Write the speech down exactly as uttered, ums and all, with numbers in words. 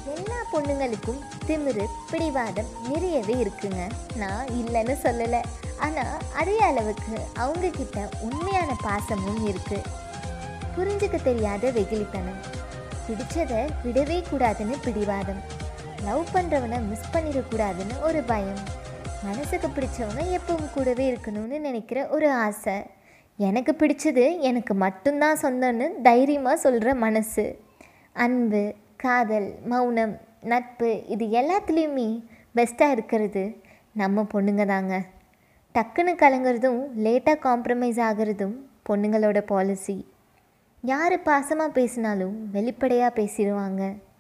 எல்லா பொண்ணுங்களுக்கும் திமிரு பிடிவாதம் நிறையவே இருக்குங்க. நான் இல்லைன்னு சொல்லலை. ஆனால் அதே அளவுக்கு அவங்கக்கிட்ட உண்மையான பாசமும் இருக்குது. புரிஞ்சுக்க தெரியாத வெகுளித்தனம், பிடிச்சதை விடவே கூடாதுன்னு பிடிவாதம், லவ் பண்ணுறவனை மிஸ் பண்ணிடக்கூடாதுன்னு ஒரு பயம், மனசுக்கு பிடிச்சவங்க எப்பவும் கூடவே இருக்கணும்னு நினைக்கிற ஒரு ஆசை, எனக்கு பிடிச்சது எனக்கு மட்டும்தான் சொந்தம்னு தைரியமாக சொல்கிற மனசு, அன்பு, காதல், மௌனம், நட்பு, இது எல்லாத்துலேயுமே பெஸ்ட்டாக இருக்கிறது நம்ம பொண்ணுங்க தாங்க. டக்குன்னு கலங்கிறதும் லேட்டாக காம்ப்ரமைஸ் ஆகிறதும் பொண்ணுங்களோட பாலிசி. யார் பாசமாக பேசினாலும் வெளிப்படையாக பேசிடுவாங்க.